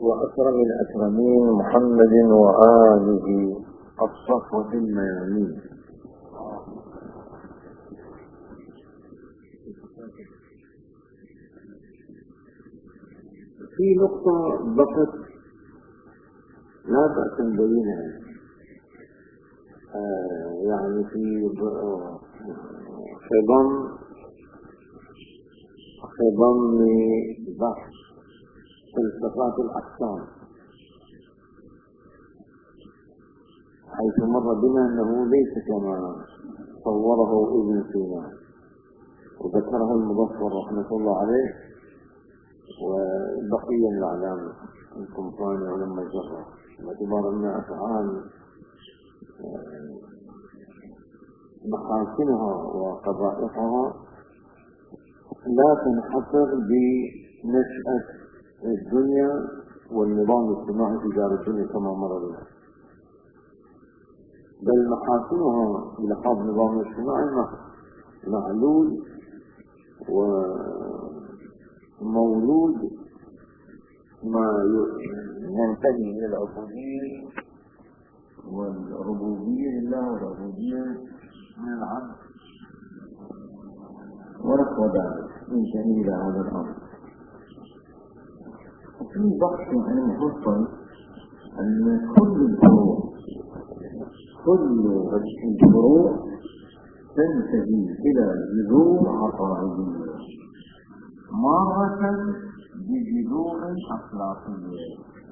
وأكرم الأكرمين محمد وآله الصفوة الميامين. في نقطة بقت لا بأس نبينها، يعني في ضمن بحث فلسفات الأحكام، حيث مر بنا أنه ليس كما صوره ابن سينا، وذكره المظفر رحمة الله عليه وبقية الأعلام القمطاني علماء الجرة، باعتبار أن أفعال محاسنها وقبائحها لا تنحصر بنشأة الدنيا والنظام الاجتماعي في دار الدنيا كما مر بنا، بل محاسنها بلحاظ النظام الاجتماعي معلول ومولود ما ينتمي إلى العبودية والربوبية لله والعبودية من العبد ونحو ذلك من جميل هذا الأمر. وفي بحث عن المفصل أن كل الفروع تنتهي إلى جذور عقائدية مرة بجذور أخلاقية،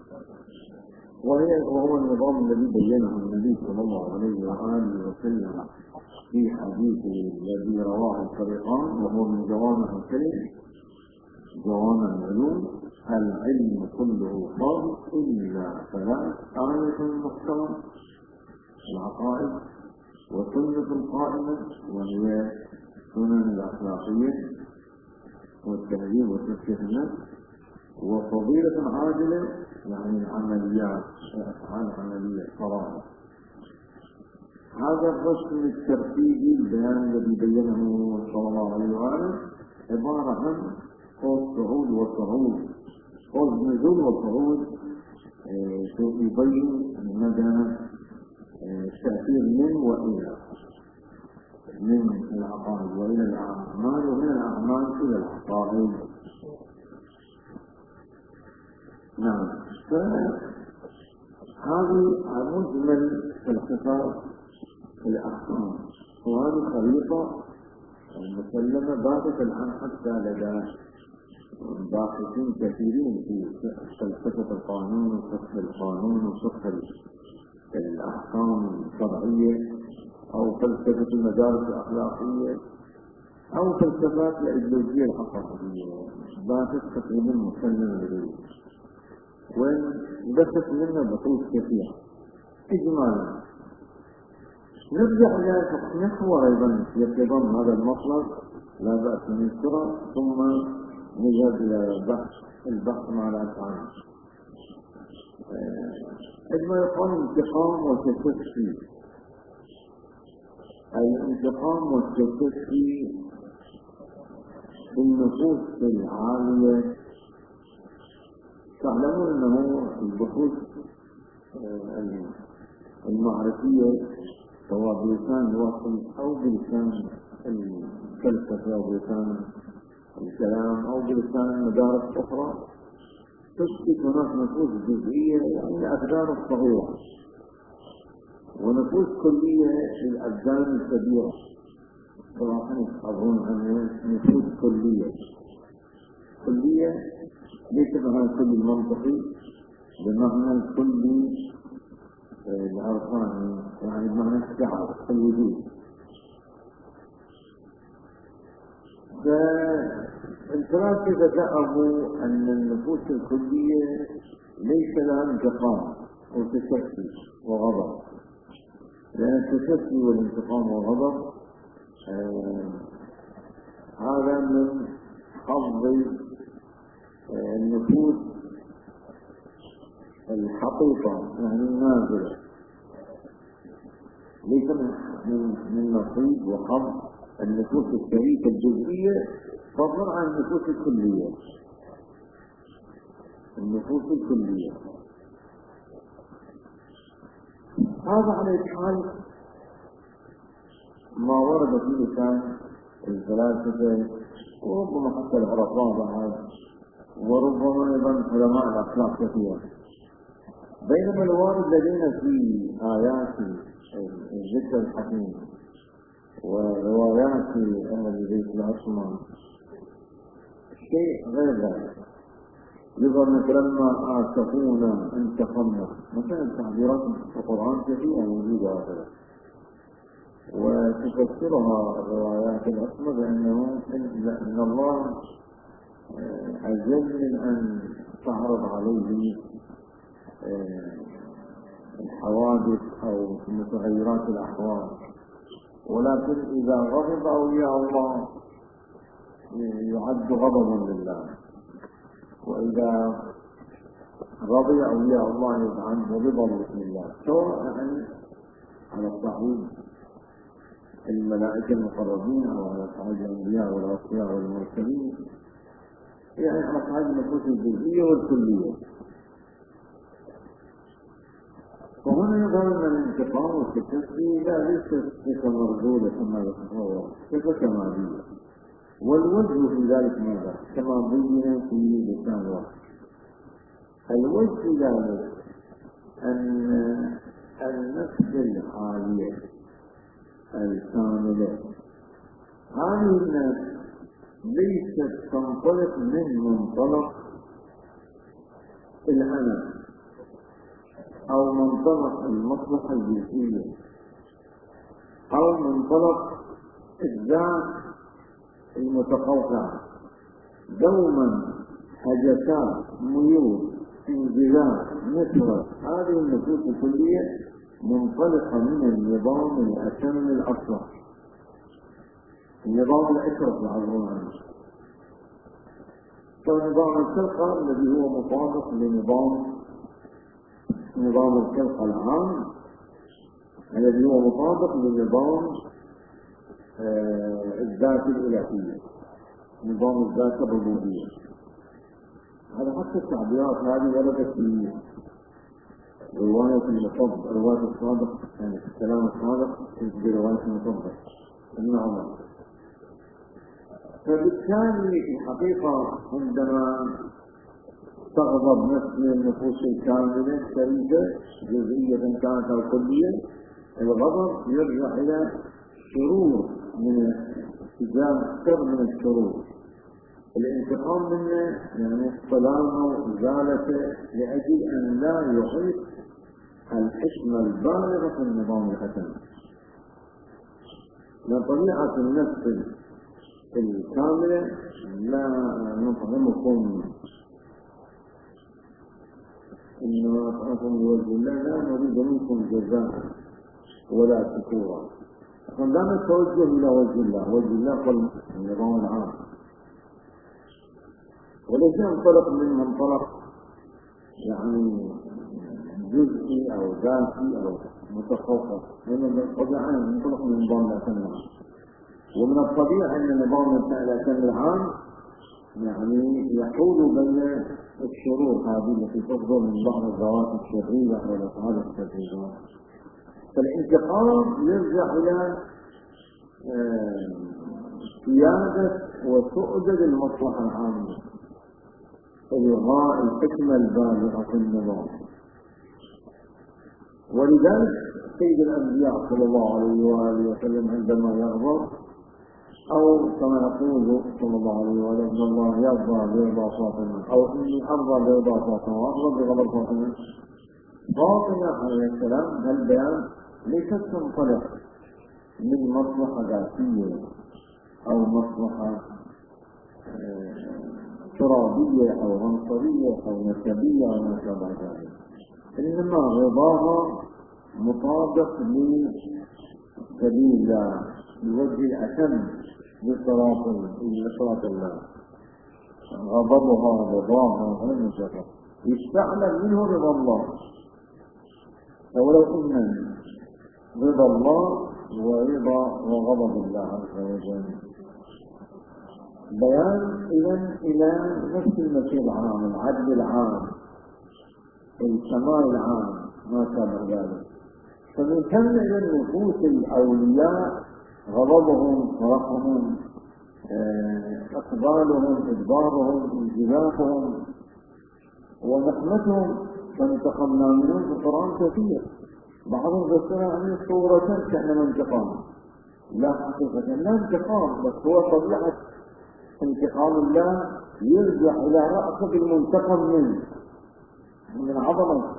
وهو النظام الذي بينه النبي صلى الله عليه وآله وسلم في حديثه الذي رواه الطريقان، وهو من جوامع الكلم جوامع العلوم: العلم كله صادق إلا ثلاث: آية المحكمة العقائد، وسنة القائمة وهي سنن الأخلاقية والتهذيب وتزكية النفس، وفضيلة عاجلة يعني العمليات الأفعال العملية الفرائض. هذا الرسم الترتيبي البيان الذي بينه صلى الله عليه وآله عبارة عن قوس صعود وصعود، قوس نزول وصعود، يبين مدى التأثير من وإلى، من العقائد وإلى الأعمال، ومن الأعمال إلى العقائد. نعم، فهذه مجمل الخطاب الأحكام، وهذه خريطة مسلمة باتت الآن حتى لدى باحثين كثيرين في فلسفة القانون وفقه القانون وفقه الأحكام الشرعية، أو فلسفة المدارس الأخلاقية، أو فلسفات الأيديولوجية العقائدية، باتت تقريبا مسلمة لديه، وبثت لنا بحوث كثيرة. إجمالا نرجع إلى محور أيضا يتضمن هذا المطلب، لا بأس من السرعة، ثم نذهب إلى البحث مع الأفعال. عندما يقال انتقام وتكفي، الانتقام والتكفي في النفوس العالية، تعلمون أنه البحوث المعرفية سواء بلسان الوحي أو بلسان الفلسفة أو بلسان الكلام أو بلسان المدارس الأخرى، تثبت هناك نفوس جزئية يعني الأبدان الصغيرة، ونفوس كلية للأبدان الكبيرة. صراحة أظن أنها نفوس كلية ليس بمعنى الكل المنطقي، بمعنى الكل الأرقام، يعني بمعنى السعة الوجود. فالفلاسفة ذكروا أن النفوس الكلية ليس لها انتقام وتشفي وغضب، لأن التشفي والانتقام والغضب هذا من حظ النفوس الحقيقة، يعني النازلة، ليس من نصيب وحظ النفوس الشريكة الجزئية فضلا عن النفوس الكلية. النفوس الكلية. هذا على الحال ما ورد في لسان الفلاسفة وربما حتى العرفاء بعد، وربما أيضا علماء الأخلاق كثيرا. بينما الوارد لدينا في آيات الذكر الحكيم وروايات أهل بيت العثمان شيء غير ذلك. يظهر لما آسفونا انتقمنا، مثلا تعبيرات في القرآن كثيرة موجودة هكذا، وتفسرها الروايات الأصلية بأنه إن الله عجل من أن تعرض عليه الحوادث أو متغيرات الأحوال، ولكن إذا غضب أولياء الله يعد غضبا لله، وإذا رضي أولياء الله عنه رضا بسم الله، سواء يعني على الصعيد الملائكة المقربين أو على صعيد الأنبياء والأصفياء والمرسلين، يعني على صعيد النفوس الجزئية والكلية. فهنا يظهر أن الانتقام والتكفي لا ليست صفة مردودة كما يتصور، صفة كمالية، والوجه في ذلك ماذا؟ كما بين في لسان الوحي. الوجه في ذلك أن النفس العالية الكاملة هذه النفس ليست تنطلق من منطلق الأنا أو منطلق المصلحة الجنسية أو منطلق الذات المتقوقعة، دوما هجسات ميول انجذاب نشرة. هذه النفوس الكلية منطلقة من النظام الأتم الأصلح، النظام الأشرف يعبرون عنه. فنظام الخلقة الذي هو مطابق لنظام الخلقة العام الذي هو مطابق لنظام الذات الإلهية، نظام الذات الربوبية. هذا حتى التعبيرات هذه وردت في رواية المطبق، رواية الصادق، يعني الكلام الصادق في رواية المطبق ابن عمر. فبالتالي الحقيقة عندما تغضب نفس من النفوس الكاملة الشريفة جزئية كانت أو كلية، الغضب يرجع إلى شرور من اتجاه شر من الشرور، الانتقام منه يعني اصطلاحه وإزالته لأجل أن لا يحيط الحكمة البالغة في النظام الحكمي. من طبيعة النفس الكاملة لا نطعمكم إنما نطعمكم لوجه الله لا نريد منكم جزاء ولا شكورا. فلا نتوجه إلى وجه الله، وجه الله هو النظام العام، وليس ينطلق من منطلق يعني جزئي أو ذاتي أو متخصص، لأن الطبيعة ينطلق من نظام الأتم العام. ومن الطبيعي أن نظام الأتم العام يعني يحول بين الشرور هذه التي تصدر من بعض الذوات الشريرة والأفعال الشريرة. فالانتقام يرجع إلى قيادة وسؤدد المصلحة العامة، إلغاء الحكمة البالغة في النظام. ولذلك سيد الأنبياء صلى الله عليه وآله وسلم عندما يغضب، أو كما يقول صلى الله عليه وآله وسلم الله يرضى برضا فاطمة، أو إني أرضى برضا فاطمة وأغضب بغضب فاطمة. فاطمة عليه السلام هالبيان ليست تنطلق من مصلحة ذاتية أو مصلحة ترابية أو عنصرية أو نسبية أو ما شابه ذلك، إنما رضاها مطابق لسبيل الله بوجه الأتم لصراط الله. غضبها رضاها غير مجرد، يستعمل منه رضا الله. فولو إن رضا الله ورضا وغضب الله عز وجل، بيان إلى نفس المسير العام، العدل العام، الكمال العام، ما شابه ذلك. فمن ثم إلى نفوس الأولياء غضبهم، فرحهم، إقبالهم، إدبارهم، انجذابهم ونقمتهم، فانتقمنا منهم في القرآن كثير. بعضهم ذكر عن صورة كأنما انتقام، لا حقيقة لا انتقام، بس هو طبيعة انتقام الله يرجع إلى رأسه المنتقم منه من عظمة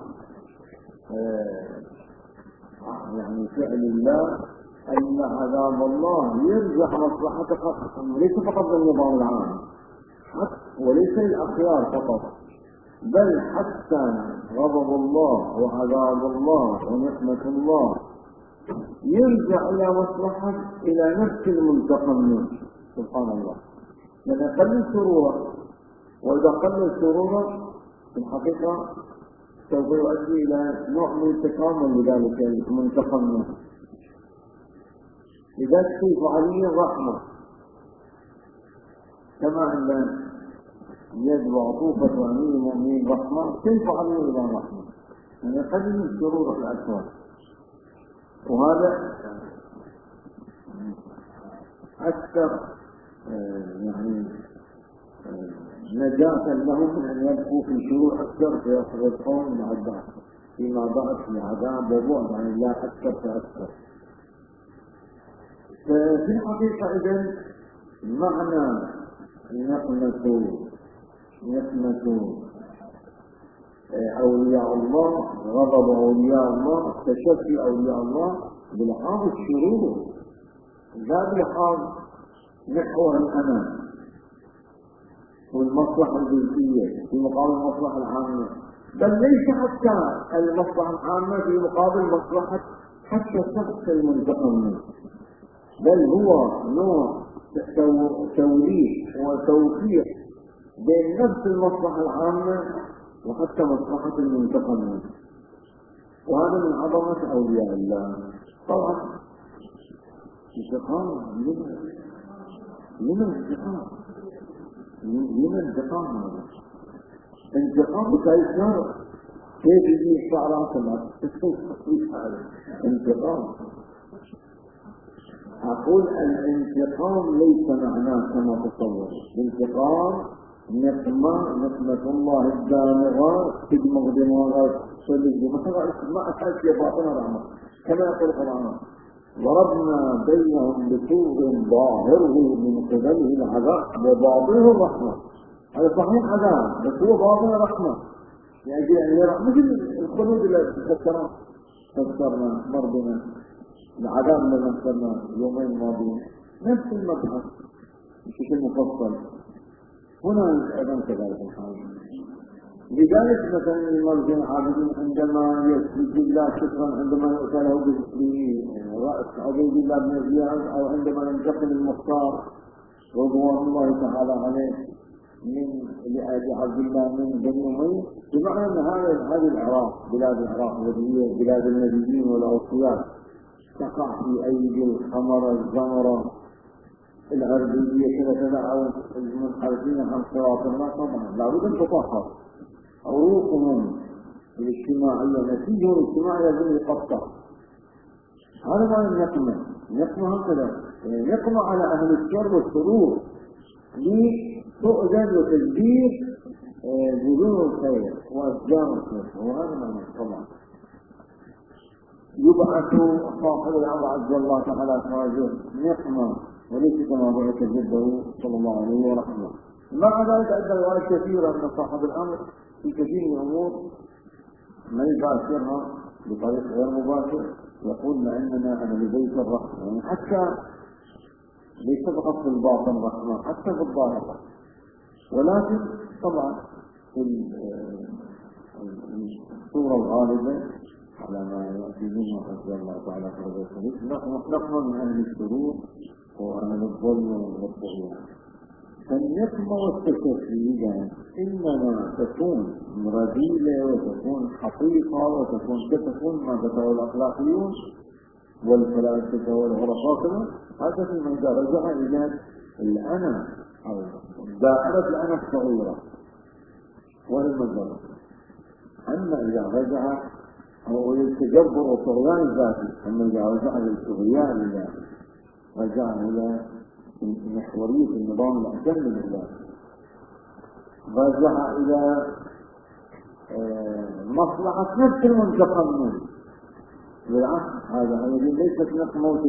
يعني فعل الله، أن عذاب الله يرجع مصلحته ليس فقط للنظام العام وليس للأخيار فقط، بل حتى غضب الله وعذاب الله ونقمة الله يرجع إلى مصلحة إلى نفس المنتقم منه سبحان الله. لأن قل سرورا، وإذا قل سرورا في الحقيقة سوف يؤدي إلى نوع من التكامل لذلك المنتقم منه. لذلك كيف عليه الرحمة كما عند يد وعطوفة أمير المؤمنين رحمة، كيف عليه إلى رحمة؟ يعني قلل السرور في الأكوان، وهذا أكثر يعني نجاة له من أن يبقوا في شرور أكثر فيصغرون مع الضعف، فيما ضعف العذاب وبعد عن الله أكثر فأكثر. ففي الحقيقة إذن معنى نقمة أولياء الله، غضب أولياء الله، تشفي أولياء الله بلحاظ الشرور، لا بلحاظ نحو الأمان والمصلحة الجزئية في مقابل المصلحة العامة، بل ليس حتى المصلحة العامة في مقابل مصلحة حتى الشخص المنتقم منه، بل هو نوع توليد وتوفيق بين نفس المصلحة العامة وحتى مصلحة المنتقم منه. وهذا من عظمة أولياء الله. طبعا انتقام لمن انتقام هذا؟ انتقام كيف كيف يجي الشعراء كما انتقام. أقول الانتقام ليس معناه كما تصور، الانتقام نقمة الله الدامغة تدمغ دماغات صلب ما أحد يباطنها رحمة، كما يقول القرآن ضربنا بينهم بسور ظاهره من قبله العذاب وباطنه الرحمة. هذا صحيح عذاب بس هو باطنه رحمة، يعني مثل الخلود اللي فسرنا مرضنا العذاب اللي فسرنا يومين الماضيين، نفس المبحث بشكل مفصل. هنا أيضا كذلك الحال. لذلك مثلا المرجع العابدين عندما يسجد الله شكرا، عندما يؤتى له برأس عبيد الله بن زياد، أو عندما ينتقل المختار رضوان الله تعالى عليه من لآل عبد الله من بني أمية، بمعنى أن هذه العراق بلاد العراق التي هي بلاد النبيين والأوصياء تقع في أيدي الخمر الزمرة العربية كذا أو المنحرفين عن صراط الله. طبعا لابد أن تطهر عروقهم الاجتماعية، نتيجة الاجتماعية لازم يقطع. هذا ما النقمة، نقمة هكذا نقمة على أهل الشر والسرور لتؤذن وتجديد بذور الخير وأشجار الخير، وهذا ما طبعا يبعث صاحب الأمر عز الله تعالى خارجه نقمة وليس كما بعث جده صلى الله عليه وسلم. مع ذلك عند روايات كثيرة من صاحب الأمر في كثير من الأمور ما يباشرها بطريق غير مباشر، يقول لأننا أنا لبيت الرحمة، يعني حتى ليس فقط في الباطن رحمة، حتى في الظاهر. ولكن طبعا في الصورة الغالبة على ما يأتي منه حسب الله تعالى فرض الصديق نقمة من أهل الشرور وأهل الظلم والطغيان. فالنقمة والتشفي إنما تكون رذيلة وتكون حقيقة وتكون كتكون ما ذكره الأخلاقيون والفلاسفة والغرفاء، هذا في من رجع إلى الأنا أو دائرة الأنا الصغيرة والمجرد. أما إذا رجع أو التجبر والطغيان الذاتي، أما إذا رجع للطغيان الذاتي رجع إلى محورية النظام الأتم من الذاتي، رجع إلى مصلحة نفس المنتقم منه. بالعكس هذا ليست نقمة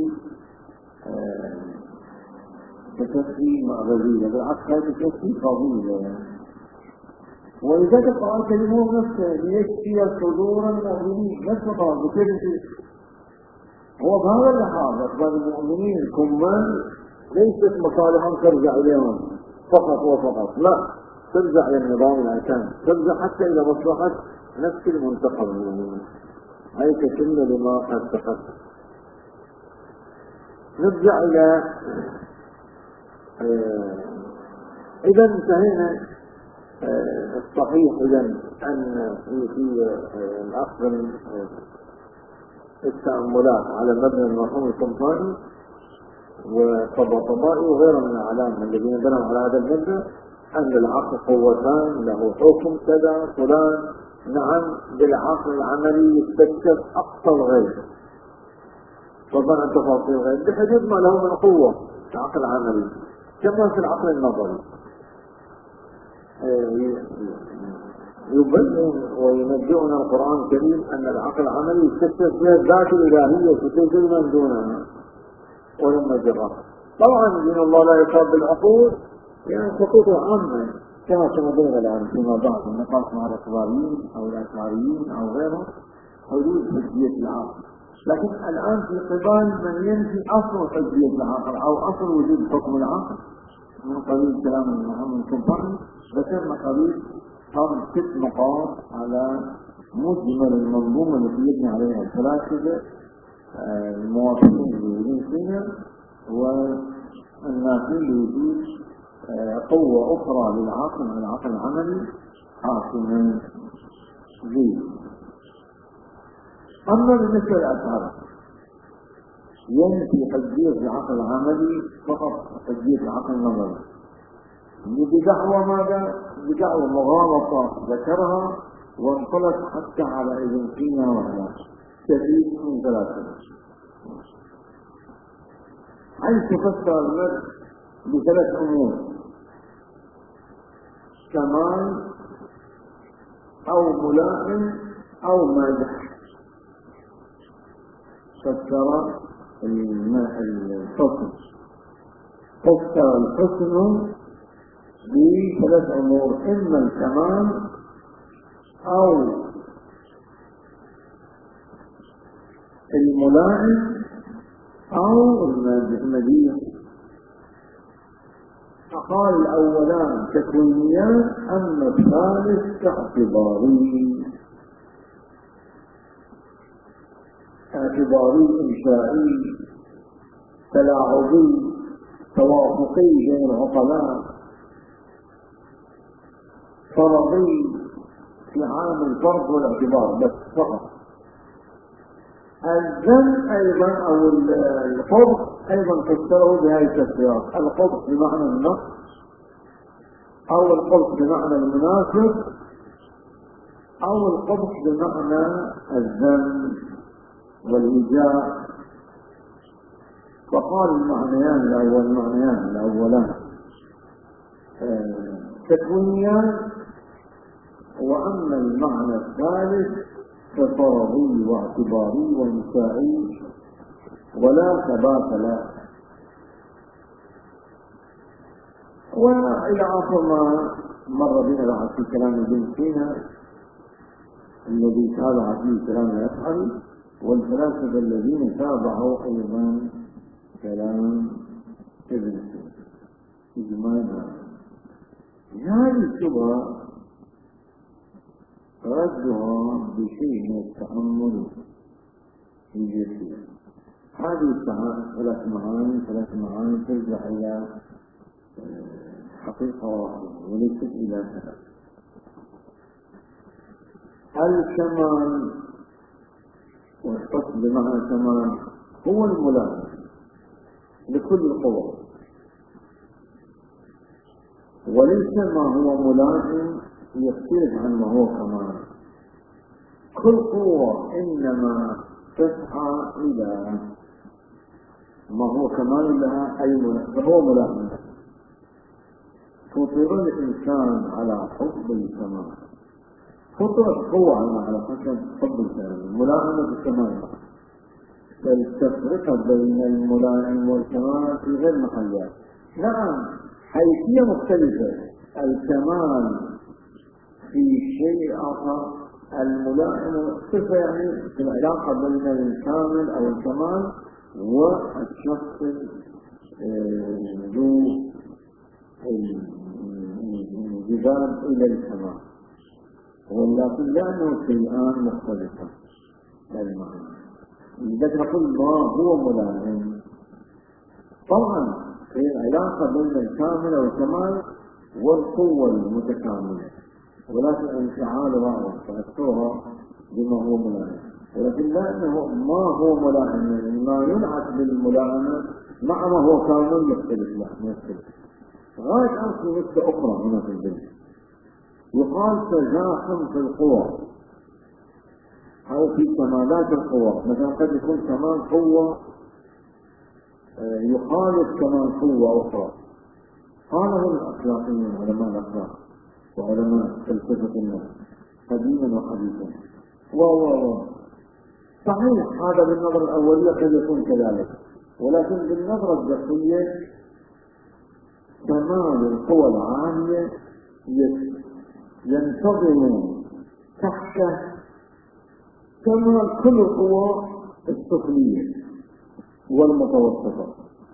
تكفي مغربية، بالعكس هذا تكفي فضيلة. ولذلك القرآن الكريم هو نفسه ليشفي صدور المؤمنين، نفس القرآن بكل شيء. هو بهذا اللحاظ أخبار المؤمنين كمان ليست مصالحهم ترجع إليهم فقط وفقط، لا، ترجع للنظام الأتم، ترجع حتى إلى مصلحة نفس المنتقم منه، أي تتم لما قد تقدم. نرجع إلى إذا انتهينا. الصحيح إذا أن في الأصل التأملات على مبنى المرحوم القمطاني والطباطبائي وغيرهم من العلامة الذين بنوا على هذا المبنى أن العقل قوتان، له حكم كذا فلان. نعم، بالعقل العملي يستكشف أقصى الغيب، طبعا عن تفاصيل الغيب بحدود ما له من قوة العقل العملي، كما في العقل النظري. يبين وينبئنا القرآن الكريم أن العقل العملي يستكشف بها الذات الإلهية وتجد من دونها ولما جرى. طبعا دين الله لا يصاب بالعقول، يعني خطوط عامة كما سنبين الآن فيما بعد النقاش مع الأخباريين أو الأشعريين أو غيرهم حدود حجية العقل. لكن الآن في قبال من ينفي أصل حجية العقل أو أصل وجود حكم العقل من قبيل كلام محمد القمطاني، ذكرنا قبيل 6 نقاط على مجمل المنظومة التي يبني عليها الفلاسفة الموافقين لوجود فيها والنافين لوجود قوة أخرى للعقل من العقل العملي حاكما به. أما بالنسبة للأشعار ينفي حجية العقل العملي فقط حجية العقل النظري بدعوى ماذا؟ بدعوى مغالطة ذكرها وانطلق حتى على ابن سينا وهذا كثير من 3 حيث فسر المرء ب3 أمور: كمال أو ملائم أو مادح. فسر الحسن، فسر الحسن ب3 أمور: إما الكمال أو الملائم أو المديح. فقال الأولان تكوينيان، أما الثالث اعتباري إنشائي تلاعبي توافقي بين العقلاء فرضي في عالم الفرض والاعتبار بس فقط. الذم أيضا أو القبض أيضا فسره بهذه التفسيرات: القبض بمعنى النقص أو القبض بمعنى المناسب أو القبض بمعنى الذم والإيجاء. فقال المعنيان الأولان تكوينيان، وأما المعنى الثالث ففرضي واعتباري وإنشائي ولا ثبات له. وإلى آخر ما مر بنا بعد في كلام ابن سينا الذي تابع فيه كلام الأشعري والفلاسفة الذين تابعوا أيضا كلام ابن سينا إجمالا. هذه الشبهة ردها بشيء من التأمل في الجسد. هذه 3 معاني ترجع إلى حقيقة واحدة وليست إلى 3. الكمال والحسن بمعنى الكمال هو الملائم لكل القوى، وليس ما هو ملائم يختلف عن ما هو كمال. كل قوة إنما تسعى إلى ما هو كمال لها، أي فهو ملائم. فطر الإنسان على حب الكمال، فطرت قوة على حسب حب الكمال، ملائمة الكمال. فالتفرقة بين الملائم والكمال في غير محلها. نعم حيثية مختلفة، الكمال في شيء آخر، الملائم صفة يعني في العلاقة بين الكامل أو الكمال والشخص ذو الجذاب إلى الكمال، ولكن لأنه شيئان مختلفة المعنى. إذا نقول ما هو ملائم، طبعا في العلاقة بين الكامل والكمال والقوة المتكاملة، ولكن انفعالها وتأثرها بما هو ملائم. ولكن لأنه ما هو ملائم، ما ينعت بالملائمة مع ما هو كامل يختلف، لا يختلف. غاية أن في نقطة أخرى هنا في الدنيا يقال تزاحم في القوى أو في كمالات القوى. مثلا قد يكون كمال قوة يخالف كمال قوة أخرى. قاله الأخلاقيون، علماء الأخلاق وعلماء فلسفة النفس قديما وحديثا. صحيح هذا بالنظر الأولية قد يكون كذلك، ولكن بالنظرة الدقيقة كمال القوى العالية ينتظم تحت كمال كل القوى السفلية والمتوسطة.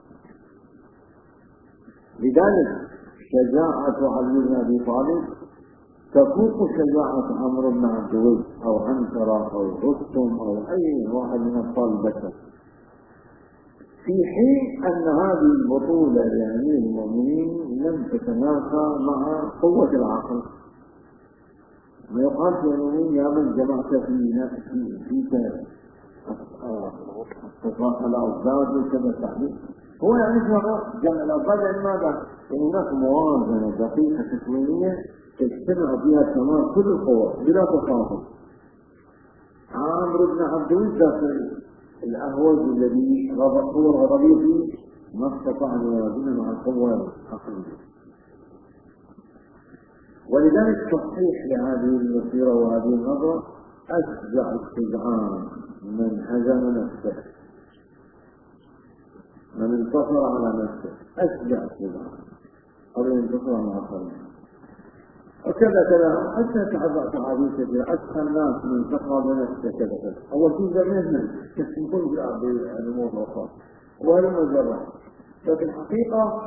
لذلك شجاعة علي بن أبي طالب تفوق شجاعة عمرو بن عبد الوهاب أو عنترة أو رستم أو أي واحد من أبطال البشر، في حين أن هذه البطولة لأمير المؤمنين لم تتنافى مع قوة العقل. ما يقال في المؤمنين يا من جمعت فيك الأوزاد وكذا التحديد، هو يعني جمع الأوزاد يعني ماذا؟ يعني هناك موازنة دقيقة تكوينية تجتمع فيها كمال كل القوى بلا تفاضل. عمرو بن عبد الوهاب الأهوج الذي هو الغضبي فيه ما استطاع أن يوازن مع القوة العقلية. ولذلك تصحيح لهذه المسيرة وهذه النظرة أشجع الشجعان من هزم نفسه، من انتصر على نفسه، أشجع الشجعان قبل أن ينتصر على الآخرين. وكذا كذا حتى تعابير كثيرة، أشهى الناس من تقرب نفسه كذا كذا. أول شيء زمانهم يكون في الأمور الأخرى وهذا مجرد، لكن الحقيقة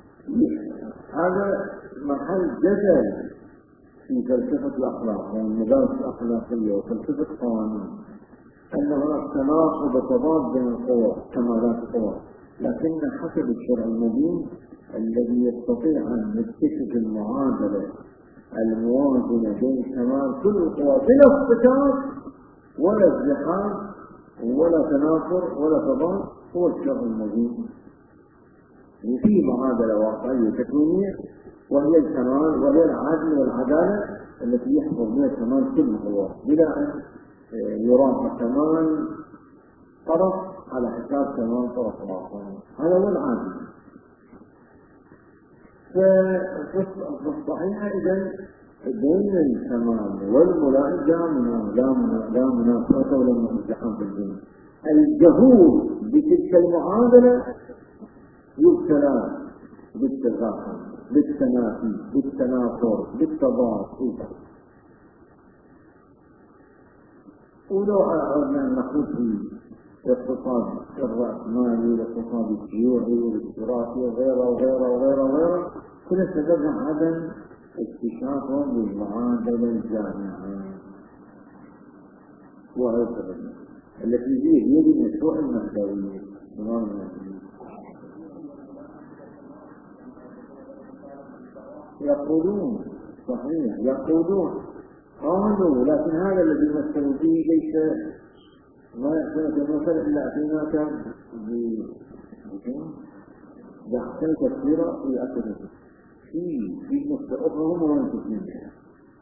هذا محل جدل في فلسفة الأخلاق والمدارس الأخلاقية وفلسفة القوانين، أن هناك تناقض وتضاد بين القوى كمالات القوى، لكن حسب الشرع المبين الذي يستطيع أن يكتشف المعادلة الموازنة بين كمال كل القوى بلا افتكار ولا ازدحام ولا تنافر ولا تضاد هو الشرع المبين. في معادلة واقعية تكوينية وهي الكمال وهي العدل والعدالة التي يحفظ بها كمال كل القوى بلا أن يراعى كمال طرف على حساب كمال طرف آخر. هذا هو العادل. فالصحيحة إذن بين الكمال والملائم لا منافسة ولا منازعة في الدين. الجهول بتلك المعادلة يبتلى بالتغافل، بالتنافي، بالتنافر، بالتضاد. ولو أردنا أن نخوض في الاقتصاد الرأسمالي والاقتصاد الشيوعي والاشتراكي وغيره كنا استفدنا عدم اكتشافهم للمعادلة الجامعة وهكذا التي هي المشروع المهدوي. يقولون صحيح يقولون قالوا، لكن هذا الذي مثلوا فيه ليس ما يحتاج المثل إلا أعطيناك بأحسن تفسيرا في أكثر في نقطة أخرى هم منتجين بها.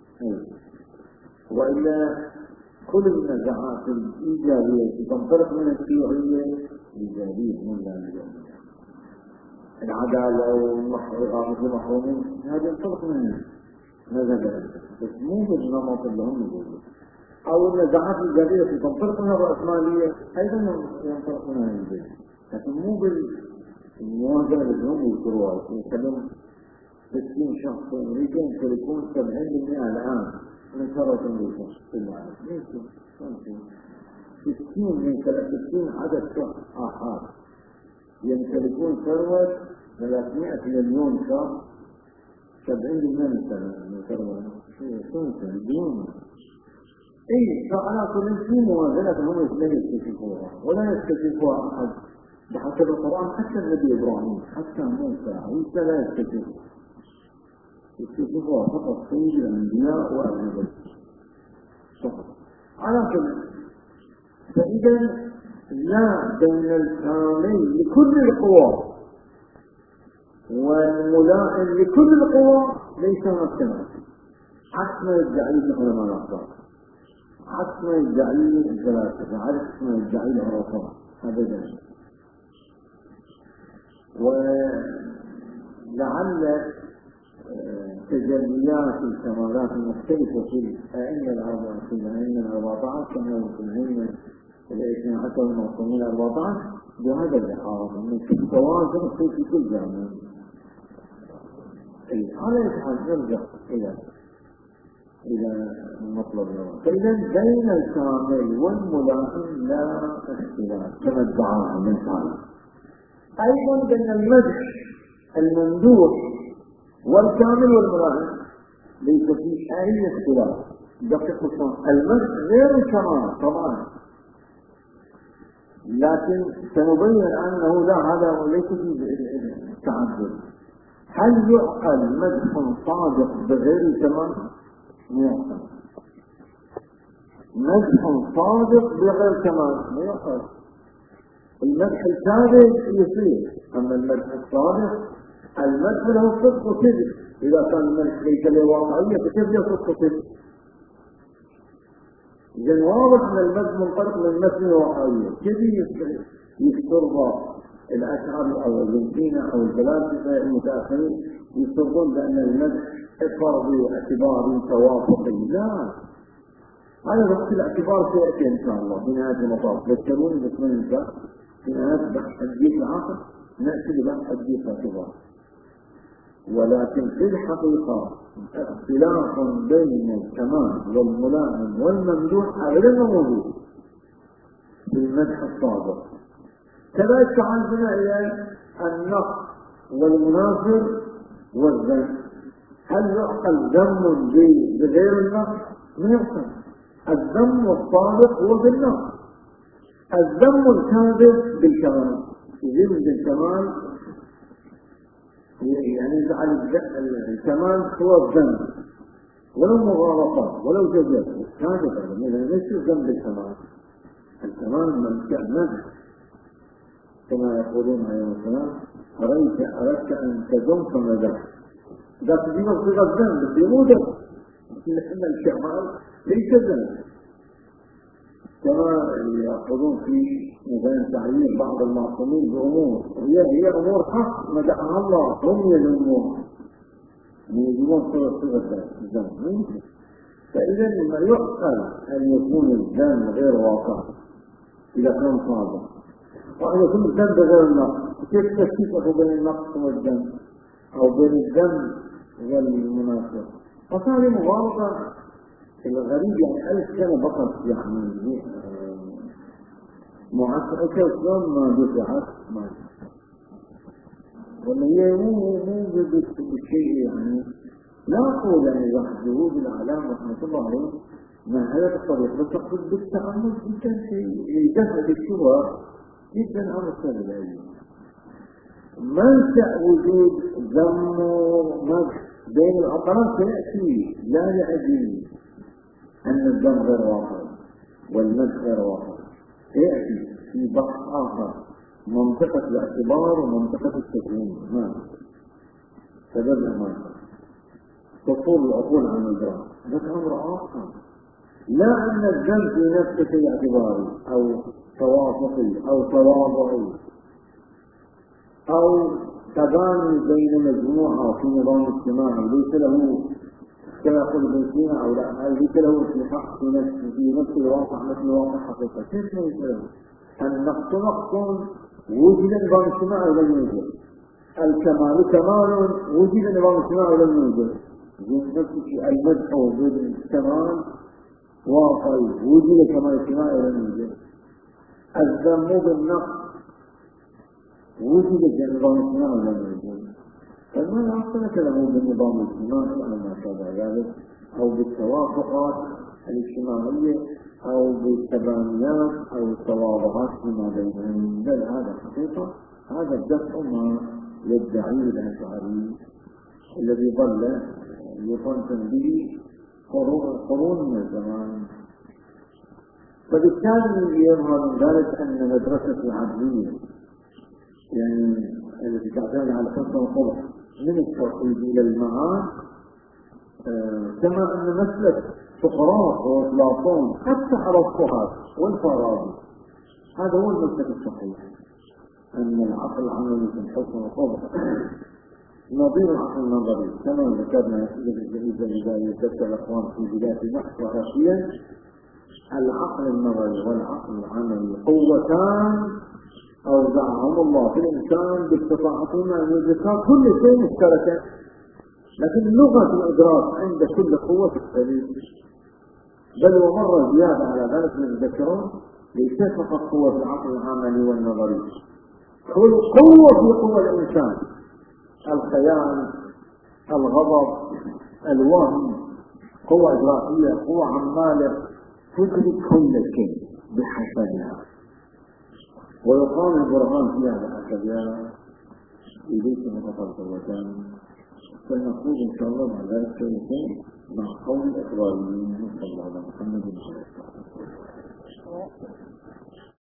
وإلا كل النزاعات الإيجابية تنطلق من الشيوعية إيجابية من ذلك العدالة والإغاثة المحرومين هذا ينطلق منها هذا بس مو بالنمط اللي هم يقولوا أو النزاعات الإيجابية تنطلق منها الرأسمالية أيضا ينطلق منها الإيجابية لكن مو بالمواجهة اللي هم يذكروها يتكلم 60 شخص أمريكي يمتلكون 70% الآن من ثروة أمريكا في العالم. ليش؟ 60 عدد شخص آخر يمتلكون ثروة 300 مليون شخص 70% من ثروة شو بيون. إيه فعلى كل شيء موازنة هم لا يستكشفوها ولا يستكشفوها أحد بحسب القرآن حتى النبي إبراهيم حتى موسى عيسى لا يستكشفوها. يستكشفوها فقط سيد الأنبياء وأهل البيت فقط. على كل فإذا لا بين الكامل لكل القوى والملائم لكل القوى ليس مكتمل عكس ما يدعيه علماء الأخبار عكس ما يدعيه الفلاسفة عكس ما يدعيه العرفاء أبدا. ولعل تجليات الكمالات المختلفة في الأئمة ال14 كما يمكن الاثنين حتى المعصومين 14 بهذا الإحارة من التوازن في كل جانب. على يفعل نرجع إلى المطلب الأول. فإذا بين الكامل والملائم لا اختلاف كما ادعاه من تعالى. أيضا بين المدح الممدوح والكامل والملائم ليس فيه أي اختلاف. دقيق المدح غير الكمال طبعا لكن سنبين أنه لا هذا ليس فيه تعدد. هل يعقل مدح صادق بغير الكمال؟ يعقل. مدح صادق بغير كمال لا يعقل. المدح الكاذب يصير أما المدح الصادق المدح له صدق وكذب. إذا كان المدح ليس له واقعية فكيف يصدق وكذب؟ إذن واضح أن المدح منطلق من المدح الواقعية. كيف يفترض الأشعار أو الجنسين أو الفلاسفة المتأخرين يفترضون بأن المدح فرضي اعتباري توافقي؟ لا، هذا بس الاعتبار سيأتي إن شاء الله في نهاية المطاف. تذكرون بسم الله في نهاية بحث حديث العقل نأتي لبحث حديث الاعتبار. ولكن في الحقيقة اختلاف بين الكمال والملائم والممدوح أبدا موجود في المدح الصادق. كذلك تعالى إلى النقص والمنافر والذم. هل يعقل ذم بغير النقص؟ ما يعقل. الذم الصادق هو بالنقص. الذم الكاذب بالكمال. يذم بالكمال يعني يجعل الكمال هو الذم ولو مغالطات ولو جزاء كاذب. ليس الذم بالكمال. الكمال ممتع كما يقولون عليه السلام أردت أن تذم فمدح. إذا تجينا صيغة الذم بس يمودك لأن الكمال ليس ذم. كما يأخذون في مثلا تعليم بعض المعصومين بأمور هي أمور حق مدحها الله هم يذمون يجبون صيغة الذم. فإذا ما يعقل أن يكون الذم غير واقع إذا كان صادق وأن يكون الذم بغير النقص. كيف تشتبه بين النقص والذم أو بين الذم والمنافق؟ فهذه مغالطة الغريب. يعني 1000 سنة فقط يعني معسكر الإسلام ما دفعت ما ولا هي مو بالشيء يعني لا أقول يعني جهود الأعلام رحمة الله عليه ما هذا الطريق بس أقصد بالتعامل جدا شيء يدفع الشبهة جدا أمر سهل. منشأ وجود ذم ومدح بين العقلاء سيأتي لا لأجل أن الذم غير واقع والمدح غير واقع. سيأتي في بحث آخر منطقة الاعتبار ومنطقة التكوين. سببها ما تطول العقول عن الإدراك. ذاك أمر آخر، لا أن الذنب في نفسه شيء اعتباري أو توافقي أو تواضعي أو تباني بين مجموعة في نظام اجتماعي ليس له كما يقول ابن سينا أو لا ليس له في حق في نفس الواقع مثل واقع حقيقة. كيف ليس له؟ النقص نقص وجد نظام اجتماعي ولم يوجد، الكمال كمال وجد نظام اجتماعي ولم يوجد. نفس المدح وجود الكمال واقع وجد كمال اجتماعي ولم يوجد. الذم بالنقص وجد نظام اجتماعي ولم يوجد. فما يعطيك له بالنظام الاجتماعي على ما شابه ذلك أو بالتوافقات الاجتماعية أو بالتبانيات أو التواضعات فيما بينهم، بل هذا حقيقة. هذا الدفع ما يدعيه الأشعري الذي ظل يطنطن به قرون من الزمان. فبالتالي يظهر من ذلك أن مدرسة العدلية يعني التي تعتمد على حسن القبح من التوحيد إلى المعاد، كما أن مسلك سقراط وأفلاطون حتى أرسطو والفارابي هذا هو المسلك الصحيح، أن العقل العملي في الحسن القبح نظير العقل النظري كما ذكرنا إذا يذكر الأخوان في بداية البحث. وأخيرا العقل النظري والعقل العملي قوتان أوزعهم الله في الإنسان باستطاعتهما أن يدركا كل شيء مشتركا، لكن لغة الإدراك عند كل قوة تختلف. بل ومرة زيادة على ذلك من الذكرون ليس فقط قوة العقل العملي والنظري، كل قوة في قوة الإنسان، الخيال، الغضب، الوهم، قوة إدراكية، قوة عمالة تدرك كل شيء بحسبها. ويقام البرهان فيها بحسبها إليك متفضلتان. فنقول إن شاء الله مع ذلك شيء مع قول الإقراريين صلى الله عليه وسلم محمد صلى الله عليه وسلم.